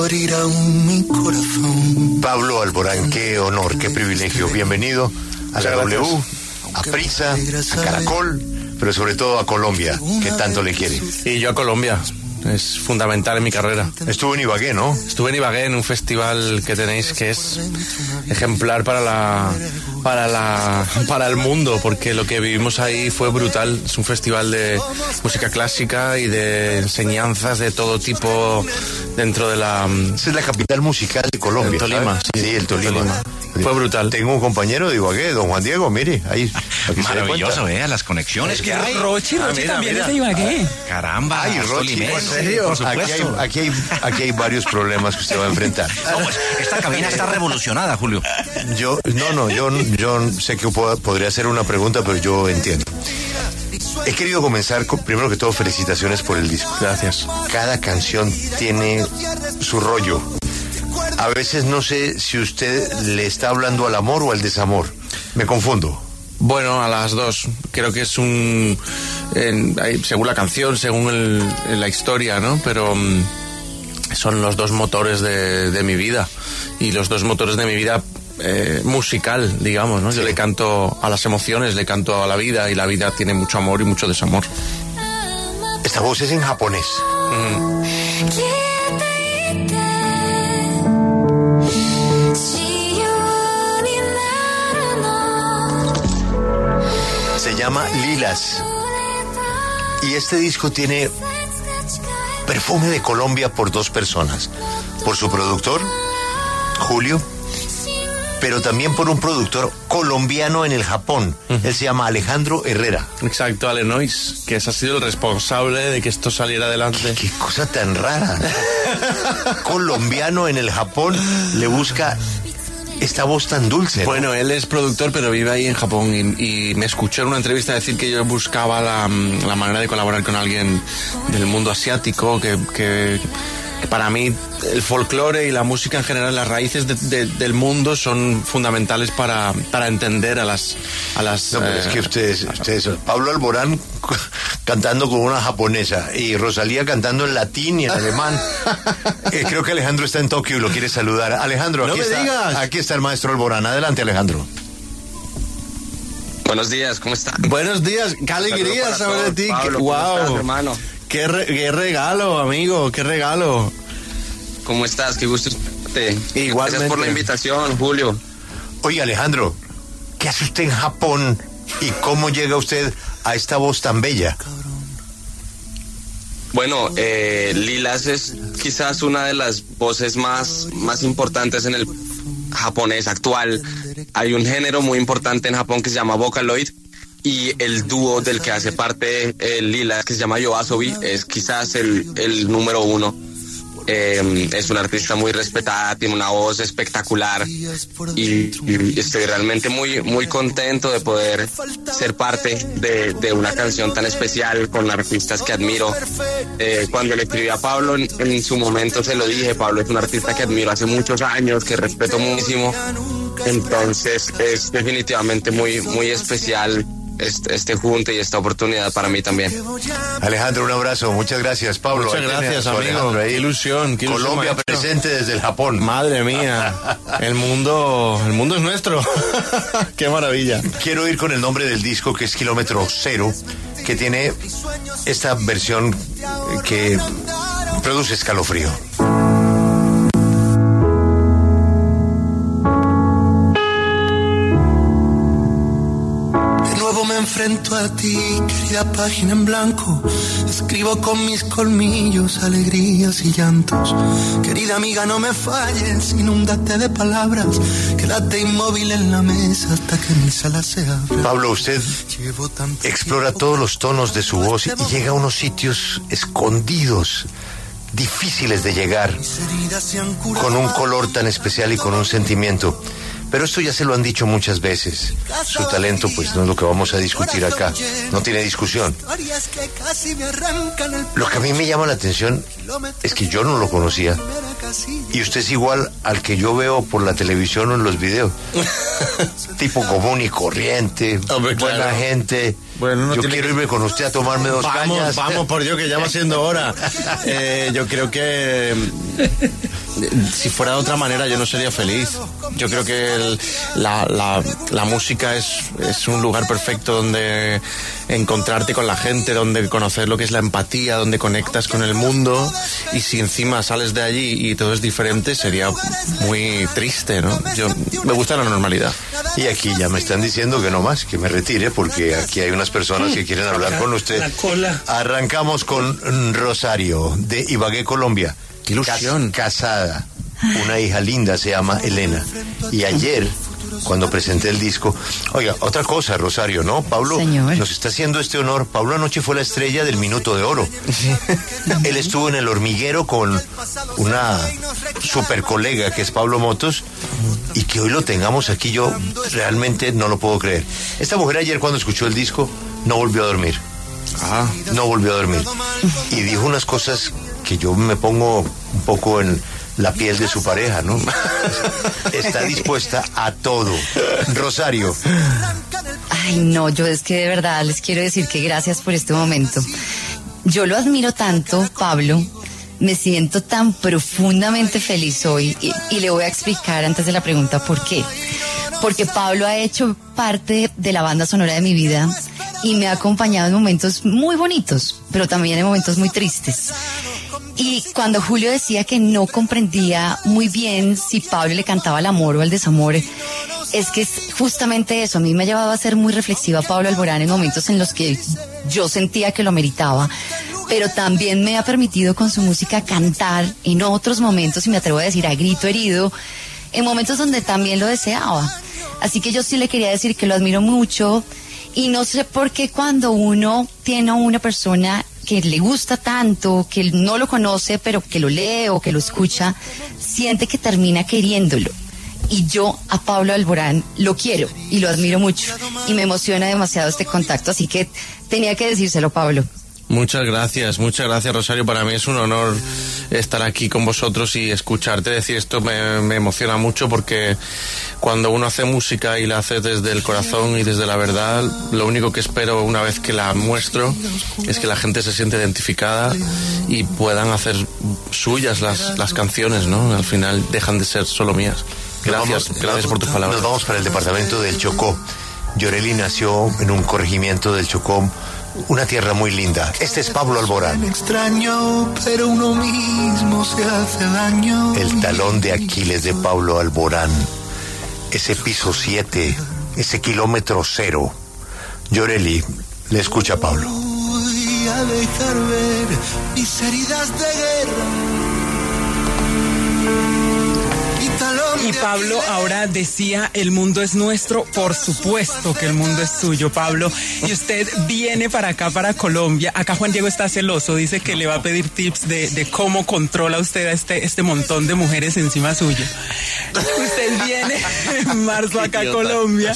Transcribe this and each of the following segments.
aún mi corazón. Pablo Alborán, qué honor, qué privilegio. Bienvenido a la W, a Prisa, a Caracol, pero sobre todo a Colombia, que tanto le quiere. Y yo a Colombia. Es fundamental en mi carrera. Estuvo en Ibagué, ¿no? Estuve en Ibagué, en un festival que tenéis que es ejemplar para el mundo, porque lo que vivimos ahí fue brutal. Es un festival de música clásica y de enseñanzas de todo tipo dentro de la... Esa es la capital musical de Colombia. El Tolima, ¿sabes? Sí, el Tolima. Fue brutal. Tengo un compañero de Ibagué, don Juan Diego, mire, ahí. Maravilloso, las conexiones que hay. Rochi también es de Ibagué. Caramba, ay, Rochi, ¿en serio? Por supuesto. Aquí hay varios problemas que usted va a enfrentar. No, pues esta cabina está revolucionada, Julio. Yo sé que podría hacer una pregunta, pero yo entiendo. He querido comenzar con, primero que todo, felicitaciones por el disco. Gracias. Cada canción tiene su rollo. A veces no sé si usted le está hablando al amor o al desamor. Me confundo. Bueno, a las dos. Creo que es según la canción, según la historia, ¿no? Pero son los dos motores de mi vida. Y los dos motores de mi vida musical, digamos, ¿no? Sí. Yo le canto a las emociones, le canto a la vida, y la vida tiene mucho amor y mucho desamor. Esta voz es en japonés. Se llama Lilas. Y este disco tiene perfume de Colombia por dos personas. Por su productor, Julio, pero también por un productor colombiano en el Japón. Él se llama Alejandro Herrera. Exacto, Alenois, que ha sido el responsable de que esto saliera adelante. Qué cosa tan rara. Colombiano en el Japón le busca esta voz tan dulce, ¿no? Bueno, él es productor, pero vive ahí en Japón, y me escuchó en una entrevista decir que yo buscaba la manera de colaborar con alguien del mundo asiático, que para mí el folclore y la música en general, las raíces del mundo son fundamentales para entender a las... No, pero es que ustedes, Pablo Alborán cantando con una japonesa y Rosalía cantando en latín y en alemán. Creo que Alejandro está en Tokio y lo quiere saludar. Alejandro, no aquí me está, digas. Aquí está el maestro Alborán. Adelante, Alejandro. Buenos días, ¿cómo está? Buenos días, qué alegría saber de ti. Pablo, wow, ¿cómo estás, hermano? Qué regalo, amigo, qué regalo. ¿Cómo estás? Qué gusto escucharte. Igualmente. Gracias por la invitación, Julio. Oye, Alejandro, ¿qué hace usted en Japón y cómo llega usted a esta voz tan bella? Bueno, Lilas es quizás una de las voces más importantes en el japonés actual. Hay un género muy importante en Japón que se llama Vocaloid, y el dúo del que hace parte Lilas, que se llama YOASOBI, es quizás el número uno. Es una artista muy respetada, tiene una voz espectacular, y estoy realmente muy, muy contento de poder ser parte de una canción tan especial con artistas que admiro. Cuando le escribí a Pablo en su momento se lo dije: Pablo es un artista que admiro hace muchos años, que respeto muchísimo, entonces es definitivamente muy, muy especial este junte y esta oportunidad para mí también. Alejandro, un abrazo, muchas gracias. Pablo, muchas gracias, amigo. Qué ilusión, Colombia presente desde el Japón. Madre mía, el mundo es nuestro. Qué maravilla. Quiero ir con el nombre del disco, que es Kilómetro Cero, que tiene esta versión que produce escalofrío. Me enfrento a ti, querida página en blanco. Escribo con mis colmillos alegrías y llantos. Querida amiga, no me falles, inúndate de palabras. Quédate inmóvil en la mesa hasta que mi sala se abra. Pablo, usted explora todos los tonos de su voz y llega a unos sitios escondidos, difíciles de llegar, con un color tan especial y con un sentimiento. Pero esto ya se lo han dicho muchas veces. Su talento, pues, no es lo que vamos a discutir acá. No tiene discusión. Lo que a mí me llama la atención es que yo no lo conocía. Y usted es igual al que yo veo por la televisión o en los videos. Tipo común y corriente, hombre, buena claro. Gente. Bueno, yo quiero irme con usted a tomarme dos cañas. Vamos, por Dios, que ya va siendo hora. Yo creo que si fuera de otra manera yo no sería feliz. Yo creo que la música es un lugar perfecto donde encontrarte con la gente, donde conocer lo que es la empatía, donde conectas con el mundo, y si encima sales de allí y todo es diferente, sería muy triste, ¿no? Me gusta la normalidad. Y aquí ya me están diciendo que no más, que me retire, porque aquí hay unas personas que quieren hablar con usted. La cola. Arrancamos con Rosario, de Ibagué, Colombia. ¡Qué ilusión! Casada. Una hija linda, se llama Elena. Y ayer, cuando presenté el disco... Oiga, otra cosa, Rosario, ¿no? Pablo Señor. Nos está haciendo este honor. Pablo anoche fue la estrella del Minuto de Oro. Él estuvo en El Hormiguero con una super colega que es Pablo Motos, y que hoy lo tengamos aquí, yo realmente no lo puedo creer. Esta mujer ayer, cuando escuchó el disco, no volvió a dormir. No volvió a dormir. Y dijo unas cosas que yo me pongo un poco en la piel de su pareja, ¿no? Está dispuesta a todo. Rosario. Ay, no, yo es que de verdad les quiero decir que gracias por este momento. Yo lo admiro tanto, Pablo. Me siento tan profundamente feliz hoy y le voy a explicar antes de la pregunta por qué. Porque Pablo ha hecho parte de la banda sonora de mi vida y me ha acompañado en momentos muy bonitos, pero también en momentos muy tristes. Y cuando Julio decía que no comprendía muy bien si Pablo le cantaba al amor o al desamor, es que es justamente eso. A mí me ha llevado a ser muy reflexiva Pablo Alborán en momentos en los que yo sentía que lo meritaba, pero también me ha permitido con su música cantar en otros momentos, y me atrevo a decir a grito herido, en momentos donde también lo deseaba. Así que yo sí le quería decir que lo admiro mucho, y no sé por qué cuando uno tiene a una persona que le gusta tanto, que no lo conoce, pero que lo lee o que lo escucha, siente que termina queriéndolo. Y yo a Pablo Alborán lo quiero y lo admiro mucho, y me emociona demasiado este contacto, así que tenía que decírselo, Pablo. Muchas gracias, Rosario. Para mí es un honor estar aquí con vosotros y escucharte decir esto. Me emociona mucho, porque cuando uno hace música y la hace desde el corazón y desde la verdad, lo único que espero una vez que la muestro es que la gente se siente identificada y puedan hacer suyas las canciones, ¿no? Al final dejan de ser solo mías. Gracias por tus palabras. Nos vamos para el departamento del Chocó. Yoreli nació en un corregimiento del Chocó, una tierra muy linda. Este es Pablo Alborán. Extraño, pero uno mismo se hace daño. El talón de Aquiles de Pablo Alborán. Ese piso 7, ese kilómetro 0. Yoreli le escucha a Pablo. Voy a dejar ver mis heridas de guerra. Y Pablo ahora decía, el mundo es nuestro. Por supuesto que el mundo es suyo, Pablo. Y usted viene para acá, para Colombia. Acá Juan Diego está celoso, dice que le va a pedir tips de cómo controla usted a este montón de mujeres encima suyo. Usted viene en marzo acá a Colombia.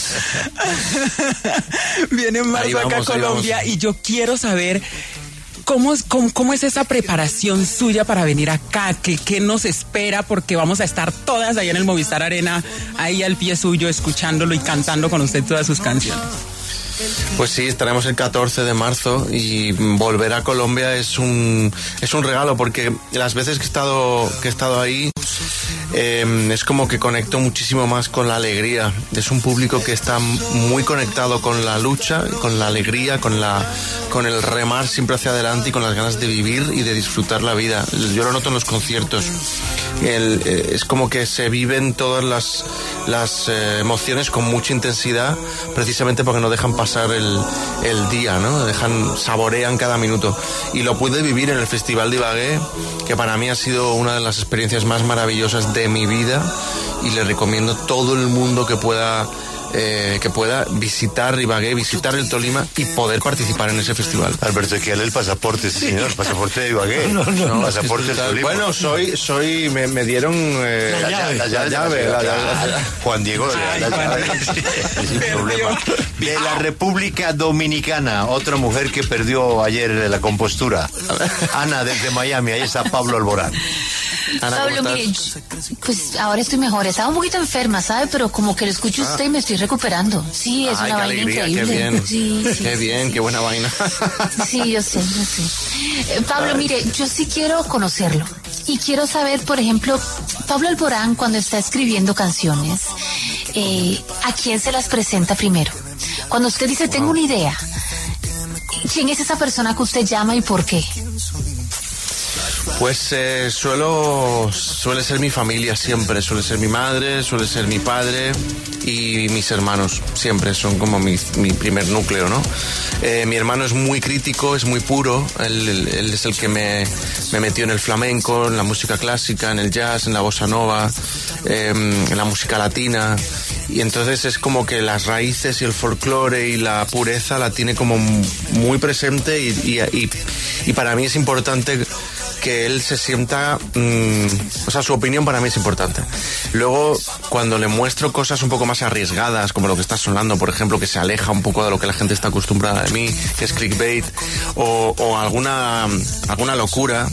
Viene en marzo acá a Colombia, y yo quiero saber ¿cómo es esa preparación suya para venir acá? ¿Qué nos espera? Porque vamos a estar todas ahí en el Movistar Arena, ahí al pie suyo, escuchándolo y cantando con usted todas sus canciones. Pues sí, estaremos el 14 de marzo, y volver a Colombia es un regalo, porque las veces que he estado ahí es como que conecto muchísimo más con la alegría. Es un público que está muy conectado con la lucha, con la alegría, con el remar siempre hacia adelante y con las ganas de vivir y de disfrutar la vida. Yo lo noto en los conciertos. Es como que se viven todas las emociones con mucha intensidad, precisamente porque no dejan pasar el día, ¿no? Saborean cada minuto. Y lo pude vivir en el Festival de Ibagué, que para mí ha sido una de las experiencias más maravillosas de mi vida, y le recomiendo a todo el mundo que pueda visitar Ibagué, visitar el Tolima y poder participar en ese festival. Alberto, hay que darle el pasaporte, sí, señor, el pasaporte de Ibagué. No, pasaporte del Tolima. Bueno, me dieron la llave. Juan Diego la llave. Sin problema. De la República Dominicana, otra mujer que perdió ayer la compostura. Ana, desde Miami, ahí está Pablo Alborán. Ana, Pablo, mire, pues ahora estoy mejor. Estaba un poquito enferma, ¿sabe? Pero como que lo escucho usted y me estoy recuperando. Sí, es una vaina increíble. Qué bien, sí, qué bien, qué buena vaina. Sí, yo sé. Pablo, mire, yo sí quiero conocerlo. Y quiero saber, por ejemplo, Pablo Alborán, cuando está escribiendo canciones, ¿a quién se las presenta primero? Cuando usted dice, tengo una idea, ¿quién es esa persona que usted llama y por qué? Pues suele ser mi familia siempre, suele ser mi madre, suele ser mi padre y mis hermanos, siempre son como mi primer núcleo, ¿no? Mi hermano es muy crítico, es muy puro, él es el que me metió en el flamenco, en la música clásica, en el jazz, en la bossa nova, en la música latina, y entonces es como que las raíces y el folclore y la pureza la tiene como muy presente y para mí es importante que él se sienta, o sea, su opinión para mí es importante. Luego, cuando le muestro cosas un poco más arriesgadas, como lo que está sonando, por ejemplo, que se aleja un poco de lo que la gente está acostumbrada de mí, que es clickbait, o alguna locura,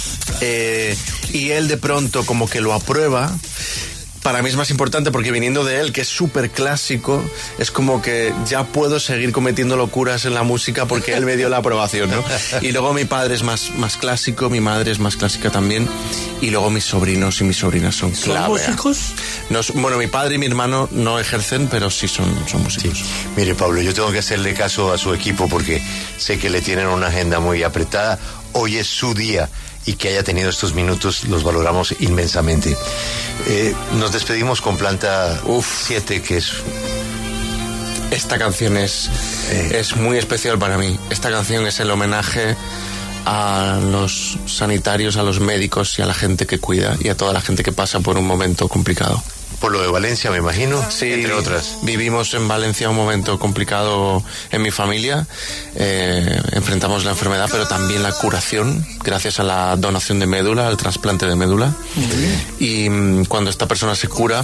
y él de pronto como que lo aprueba, para mí es más importante porque viniendo de él, que es súper clásico, es como que ya puedo seguir cometiendo locuras en la música porque él me dio la aprobación, ¿no? Y luego mi padre es más clásico, mi madre es más clásica también, y luego mis sobrinos y mis sobrinas son clave. ¿Son músicos? No, bueno, mi padre y mi hermano no ejercen, pero sí son músicos. Sí. Mire, Pablo, yo tengo que hacerle caso a su equipo porque sé que le tienen una agenda muy apretada. Hoy es su día. Y que haya tenido estos minutos los valoramos inmensamente. Nos despedimos con Planta 7, que es... Esta canción es muy especial para mí. Esta canción es el homenaje a los sanitarios, a los médicos y a la gente que cuida y a toda la gente que pasa por un momento complicado. Por lo de Valencia, me imagino, sí, entre otras. Vivimos en Valencia un momento complicado en mi familia. Enfrentamos la enfermedad, pero también la curación, gracias a la donación de médula, al trasplante de médula. Y cuando esta persona se cura,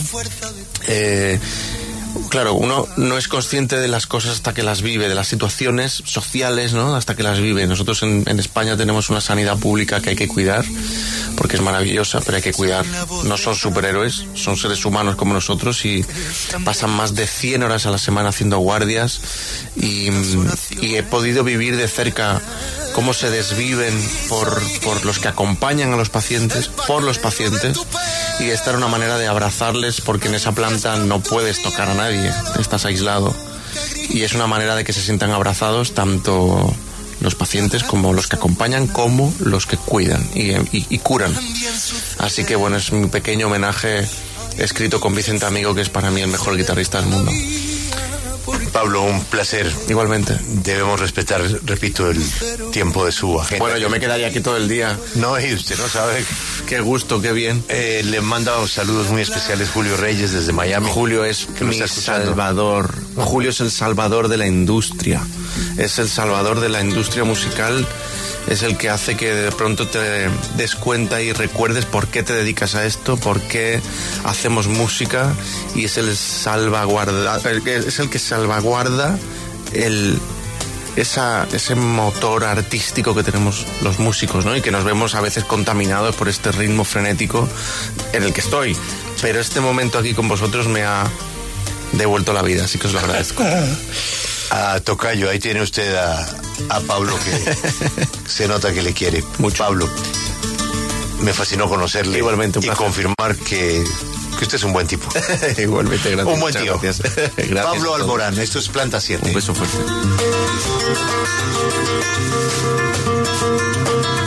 claro, uno no es consciente de las cosas hasta que las vive, de las situaciones sociales, ¿no? Hasta que las vive. Nosotros en España tenemos una sanidad pública que hay que cuidar, porque es maravillosa, pero hay que cuidar. No son superhéroes, son seres humanos como nosotros y pasan más de 100 horas a la semana haciendo guardias y he podido vivir de cerca cómo se desviven por los que acompañan a los pacientes, por los pacientes, y esta era una manera de abrazarles porque en esa planta no puedes tocar a nadie, estás aislado, y es una manera de que se sientan abrazados tanto los pacientes como los que acompañan como los que cuidan y curan. Así que bueno, es mi pequeño homenaje escrito con Vicente Amigo, que es para mí el mejor guitarrista del mundo. Pablo, un placer. Igualmente. Debemos respetar, repito, el tiempo de su agenda. Bueno, yo me quedaría aquí todo el día. No, y usted no sabe. Qué gusto, qué bien. Le manda saludos muy especiales Julio Reyes desde Miami. Julio es mi salvador. Julio es el salvador de la industria. Es el salvador de la industria musical. Es el que hace que de pronto te des cuenta y recuerdes por qué te dedicas a esto, por qué hacemos música, y es el que salvaguarda ese motor artístico que tenemos los músicos, ¿no? Y que nos vemos a veces contaminados por este ritmo frenético en el que estoy. Pero este momento aquí con vosotros me ha devuelto la vida, así que os lo agradezco. A Tocayo, ahí tiene usted a Pablo, que se nota que le quiere mucho. Pablo, me fascinó conocerle. Igualmente, y confirmar que usted es un buen tipo. Igualmente, gracias. Un buen tío. Gracias. Pablo Alborán, esto es Planta 7. Un beso fuerte.